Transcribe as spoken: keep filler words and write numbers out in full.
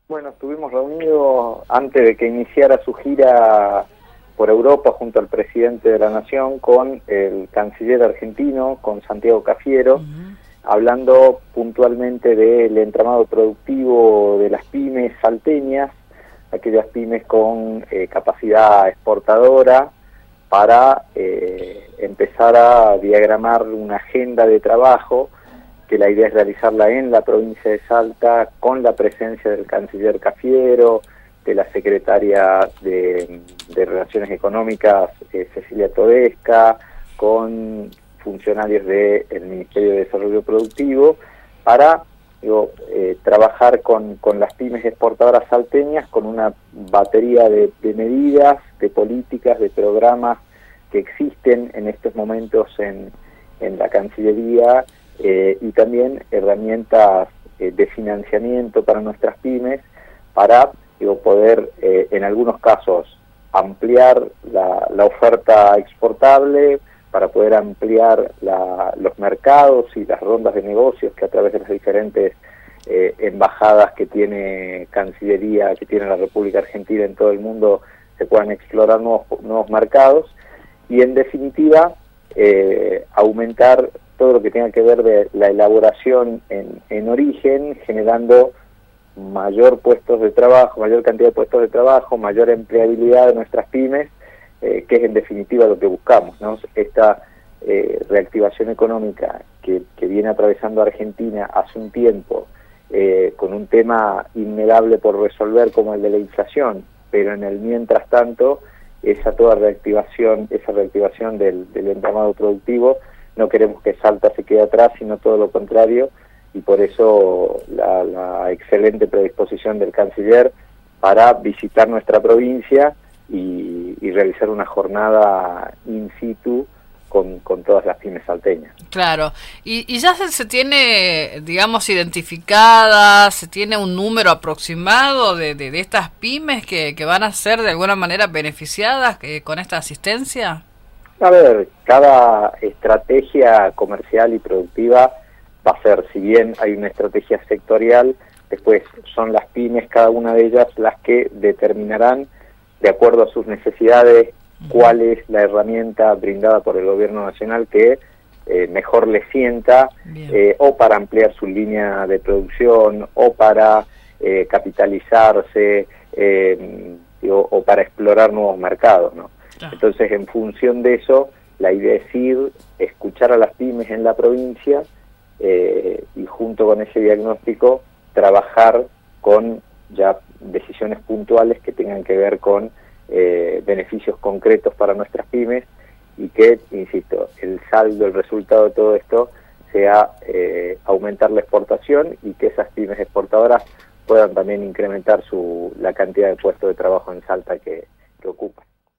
Bueno, estuvimos reunidos antes de que iniciara su gira por Europa junto al presidente de la Nación con el canciller argentino, con Santiago Cafiero, uh-huh. hablando puntualmente del entramado productivo de las pymes salteñas, aquellas pymes con eh, capacidad exportadora, para eh, empezar a diagramar una agenda de trabajo, que la idea es realizarla en la provincia de Salta, con la presencia del canciller Cafiero, de la secretaria de, de Relaciones Económicas, eh, Cecilia Todesca, con funcionarios del Ministerio de Desarrollo Productivo, para digo, eh, trabajar con, con las pymes exportadoras salteñas, con una batería de, de medidas, de políticas, de programas que existen en estos momentos en, en la Cancillería, Eh, y también herramientas eh, de financiamiento para nuestras pymes para digo, poder eh, en algunos casos ampliar la, la oferta exportable, para poder ampliar la, los mercados y las rondas de negocios que a través de las diferentes eh, embajadas que tiene Cancillería, que tiene la República Argentina en todo el mundo, se puedan explorar nuevos, nuevos mercados y en definitiva eh, aumentar todo lo que tenga que ver de la elaboración en, en origen, generando mayor puestos de trabajo, mayor cantidad de puestos de trabajo, mayor empleabilidad de nuestras pymes, eh, que es en definitiva lo que buscamos, ¿no? Esta eh, reactivación económica que, que viene atravesando Argentina hace un tiempo, eh, con un tema innegable por resolver como el de la inflación, pero en el mientras tanto, esa toda reactivación, esa reactivación del, del entramado productivo, no queremos que Salta se quede atrás, sino todo lo contrario, y por eso la, la excelente predisposición del canciller para visitar nuestra provincia y, y realizar una jornada in situ con, con todas las pymes salteñas. Claro, y, y ya se, se tiene, digamos, identificada, se tiene un número aproximado de, de, de estas pymes que, que van a ser de alguna manera beneficiadas eh, con esta asistencia. A ver, cada estrategia comercial y productiva va a ser, si bien hay una estrategia sectorial, después son las pymes, cada una de ellas, las que determinarán, de acuerdo a sus necesidades, cuál es la herramienta brindada por el gobierno nacional que eh, mejor les sienta, eh, o para ampliar su línea de producción, o para eh, capitalizarse, eh, o, o para explorar nuevos mercados, ¿no? Entonces, en función de eso, la idea es ir, escuchar a las pymes en la provincia eh, y junto con ese diagnóstico trabajar con ya decisiones puntuales que tengan que ver con eh, beneficios concretos para nuestras pymes y que, insisto, el saldo, el resultado de todo esto sea eh, aumentar la exportación y que esas pymes exportadoras puedan también incrementar su la cantidad de puestos de trabajo en Salta que, que ocupan.